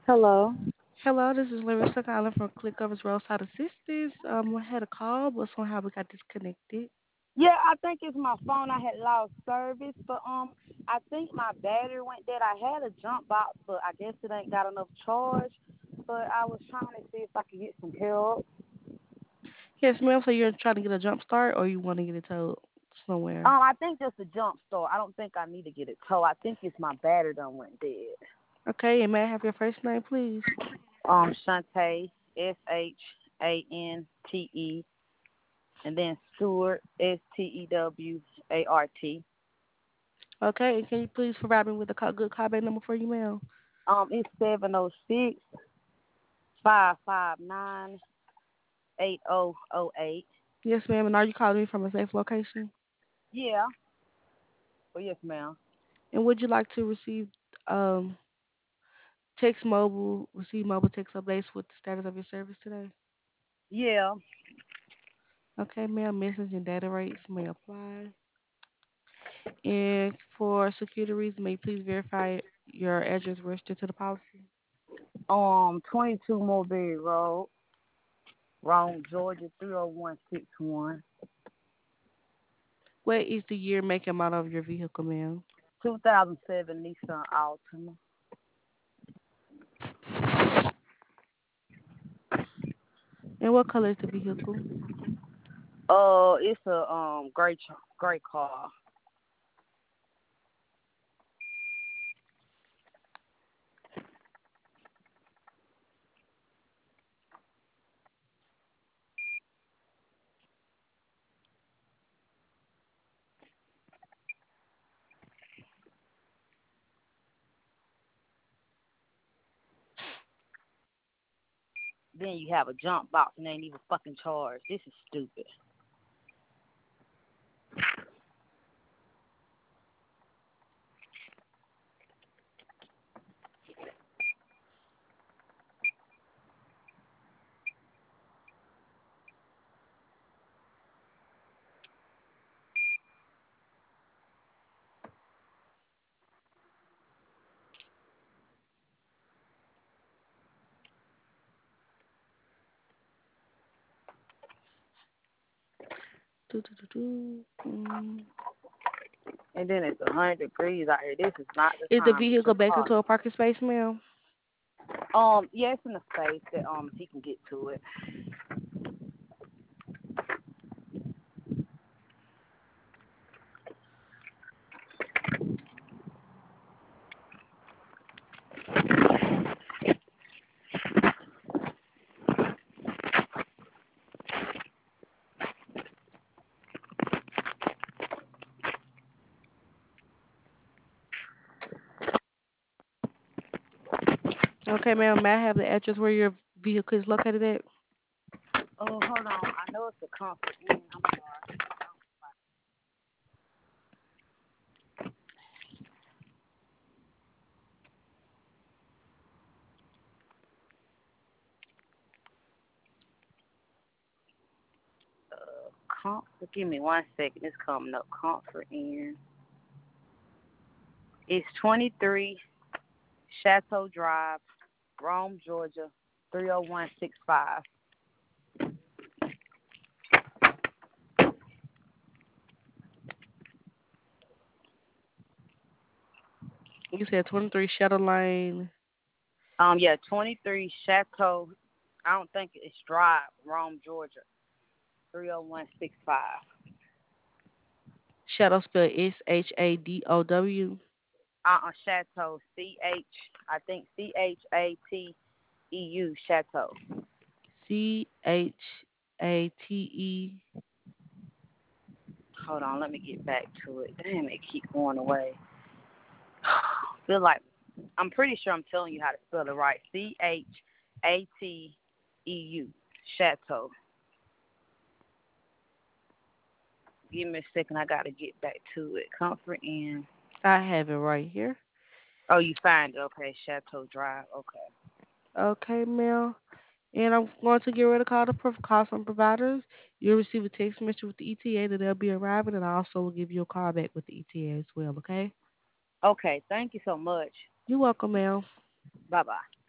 Hello. Hello, this is Larissa calling from Clickovers Roadside Assistance. I had a call, but somehow we got disconnected. Yeah, I think it's my phone. I had lost service, but I think my battery went dead. I had a jump box, but I guess it ain't got enough charge. But I was trying to see if I could get some help. Yes, ma'am. So you're trying to get a jump start, or you want to get it towed somewhere? I think just a jump start. I don't think I need to get it towed. I think it's my battery done went dead. Okay, and may I have your first name, please? Shante, Shante, and then Stewart, Stewart. Okay, and can you please provide me with a good callback number for you, ma'am? It's 706-559-8008. Yes, ma'am. And are you calling me from a safe location? Yeah. Oh, yes, ma'am. And would you like to receive um, receive mobile text updates with the status of your service today? Yeah. Okay, ma'am. Message and data rates may apply. And for security reasons, may you please verify your address registered to the policy? 22 Mulberry Road, Rome, Georgia, 30161. What is the year, make, and model of your vehicle, ma'am? 2007 Nissan Altima. And what color is the vehicle? It's a gray car. Then you have a jump box and ain't even fucking charged. This is stupid. Do, do, do, do. And then it's 100 degrees out here. This is not the Is the time to get vehicle your back car. into a parking space, ma'am? Yeah, it's in a space that he can get to it. Okay, ma'am. May I have the address where your vehicle is located at? Oh, hold on. I know it's a comfort inn. I'm sorry. Comfort. Give me 1 second. It's coming up. Comfort Inn. It's 23 Chateau Drive, Rome, Georgia, 30165. You said 23 Shadow Lane, Yeah, 23 Chateau. I don't think it's Drive, Rome, Georgia, 30165. Shadow spelled Shadow. Chateau, I think Chateu, Chateau. Chate. Hold on, let me get back to it. Damn, it keep going away. Feel like I'm pretty sure I'm telling you how to spell it right. Chateu, Chateau. Give me a second. I gotta get back to it. Comfort Inn. I have it right here. Oh, you find it? Okay, Chateau Drive. Okay. Okay, ma'am. And I'm going to get ready to call some providers. You'll receive a text message with the ETA that they'll be arriving, and I also will give you a call back with the ETA as well, okay? Okay. Thank you so much. You're welcome, ma'am. Bye bye.